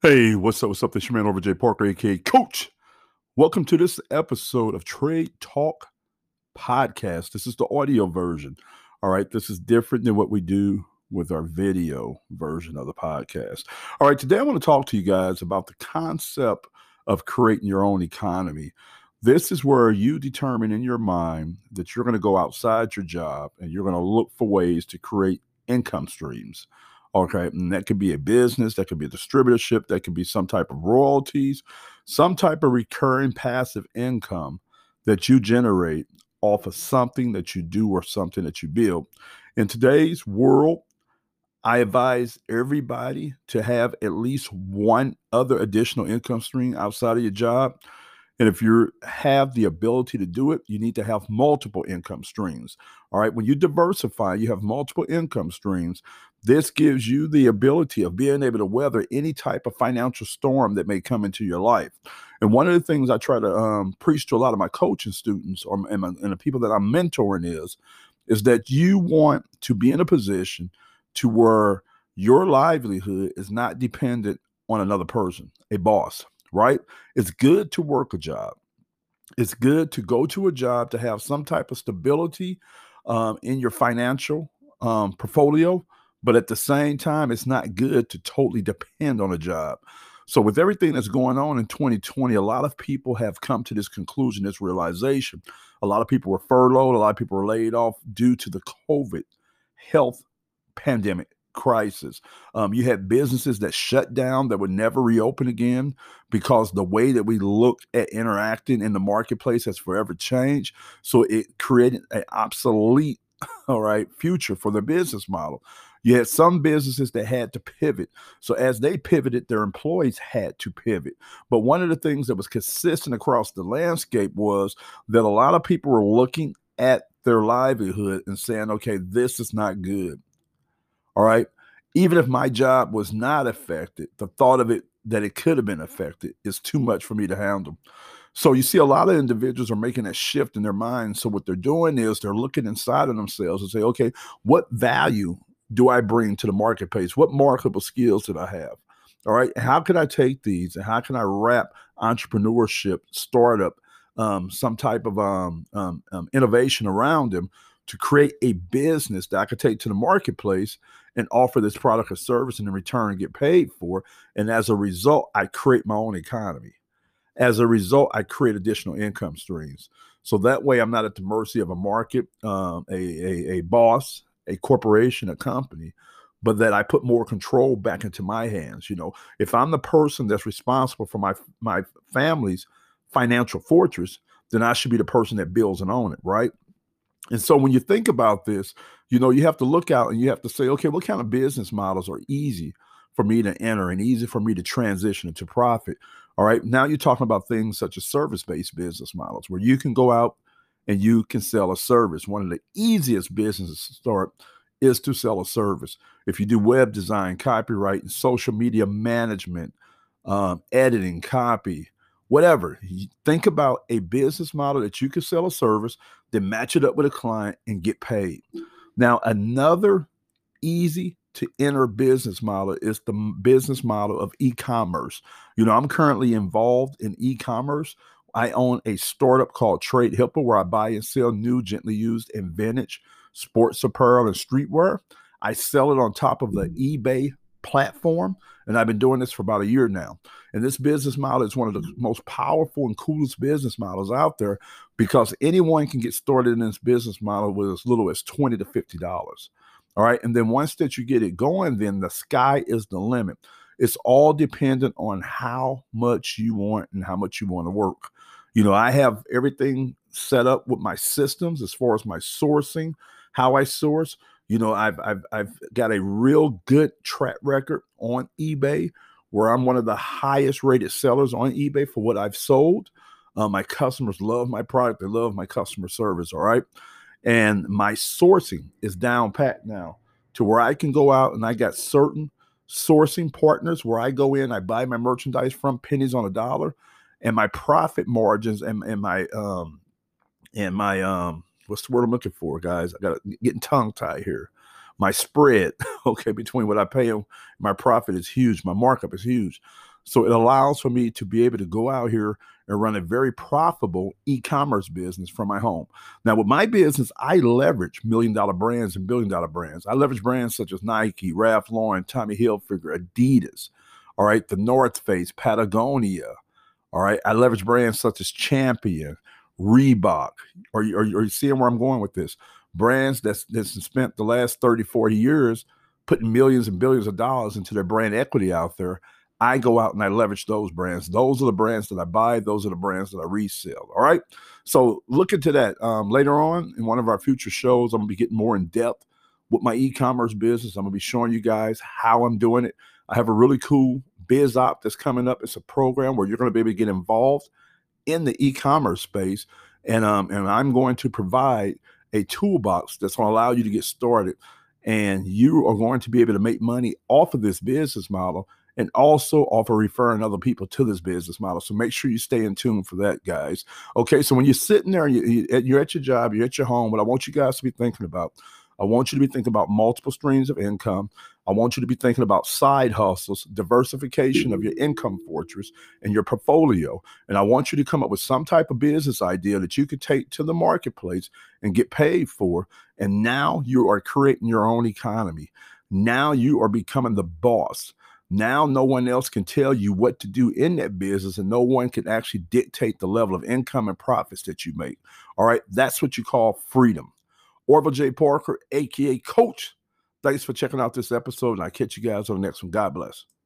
Hey, what's up? What's up? This is your man over Jay Parker, aka Coach. Welcome to this episode of Trade Talk Podcast. This is the audio version. All right, this is different than what we do with our video version of the podcast. All right, today I want to talk to you guys about the concept of creating your own economy. This is where you determine in your mind that you're going to go outside your job and you're going to look for ways to create income streams. Okay, and that could be a business, that could be a distributorship, that could be some type of royalties, some type of recurring passive income that you generate off of something that you do or something that you build. In today's world, I advise everybody to have at least one other additional income stream outside of your job. And if you have the ability to do it, you need to have multiple income streams. All right. When you diversify, you have multiple income streams. This gives you the ability of being able to weather any type of financial storm that may come into your life. And one of the things I try to preach to a lot of my coaching students and the people that I'm mentoring is that you want to be in a position to where your livelihood is not dependent on another person, a boss, right? It's good to work a job. It's good to go to a job to have some type of stability in your financial portfolio. But at the same time, it's not good to totally depend on a job. So with everything that's going on in 2020, a lot of people have come to this conclusion, this realization. A lot of people were furloughed. A lot of people were laid off due to the COVID health pandemic crisis. You had businesses that shut down that would never reopen again because the way that we look at interacting in the marketplace has forever changed. So it created an obsolete, all right, future for the business model. You had some businesses that had to pivot. So as they pivoted, their employees had to pivot. But one of the things that was consistent across the landscape was that a lot of people were looking at their livelihood and saying, okay, this is not good. All right. Even if my job was not affected, the thought of it that it could have been affected is too much for me to handle. So you see, a lot of individuals are making that shift in their minds. So what they're doing is they're looking inside of themselves and say, okay, what value do I bring to the marketplace? What marketable skills did I have? All right. How can I take these and how can I wrap entrepreneurship, startup, some type of innovation around them to create a business that I could take to the marketplace and offer this product or service and in return get paid for. And as a result, I create my own economy. As a result, I create additional income streams. So that way I'm not at the mercy of a market, a boss, a corporation, a company, but that I put more control back into my hands. You know, if I'm the person that's responsible for my family's financial fortress, then I should be the person that builds and own it, right? And so when you think about this, you know, you have to look out and you have to say, okay, what kind of business models are easy for me to enter and easy for me to transition into profit? All right. Now you're talking about things such as service-based business models where you can go out and you can sell a service. One of the easiest businesses to start is to sell a service. If you do web design, copyright, and social media management, editing, copy, whatever, think about a business model that you can sell a service, then match it up with a client and get paid. Now, another easy to enter business model is the business model of e-commerce. You know, I'm currently involved in e-commerce. I own a startup called Trade Helper where I buy and sell new, gently used, and vintage sports apparel and streetwear. I sell it on top of the eBay platform, and I've been doing this for about a year now. And this business model is one of the most powerful and coolest business models out there because anyone can get started in this business model with as little as $20 to $50. All right. And then once that you get it going, then the sky is the limit. It's all dependent on how much you want and how much you want to work. You know, I have everything set up with my systems as far as my sourcing, how I source. You know, I've got a real good track record on eBay where I'm one of the highest rated sellers on eBay for what I've sold. My customers love my product. They love my customer service. All right. And my sourcing is down pat now to where I can go out and I got certain sourcing partners where I go in, I buy my merchandise from pennies on a dollar, and my profit margins and my what's the word I'm looking for, guys? I got getting tongue tied here. My spread, okay, between what I pay and my profit is huge. My markup is huge. So it allows for me to be able to go out here and run a very profitable e-commerce business from my home. Now, with my business, I leverage million-dollar brands and billion-dollar brands. I leverage brands such as Nike, Ralph Lauren, Tommy Hilfiger, Adidas, all right, the North Face, Patagonia, all right. I leverage brands such as Champion, Reebok. Are you seeing where I'm going with this? Brands that's spent the last 30, 40 years putting millions and billions of dollars into their brand equity out there. I go out and I leverage those brands. Those are the brands that I buy. Those are the brands that I resell. All right. So look into that. Later on in one of our future shows, I'm going to be getting more in depth with my e-commerce business. I'm going to be showing you guys how I'm doing it. I have a really cool biz op that's coming up. It's a program where you're going to be able to get involved in the e-commerce space, and I'm going to provide a toolbox that's going to allow you to get started, and you are going to be able to make money off of this business model, and also off of referring other people to this business model. So make sure you stay in tune for that, guys. Okay, so when you're sitting there, you're at your job, you're at your home, what I want you guys to be thinking about, I want you to be thinking about multiple streams of income. I want you to be thinking about side hustles, diversification of your income fortress and your portfolio. And I want you to come up with some type of business idea that you could take to the marketplace and get paid for. And now you are creating your own economy. Now you are becoming the boss. Now no one else can tell you what to do in that business, and no one can actually dictate the level of income and profits that you make. All right. That's what you call freedom. Orville J. Parker, aka Coach. Thanks for checking out this episode, and I'll catch you guys on the next one. God bless.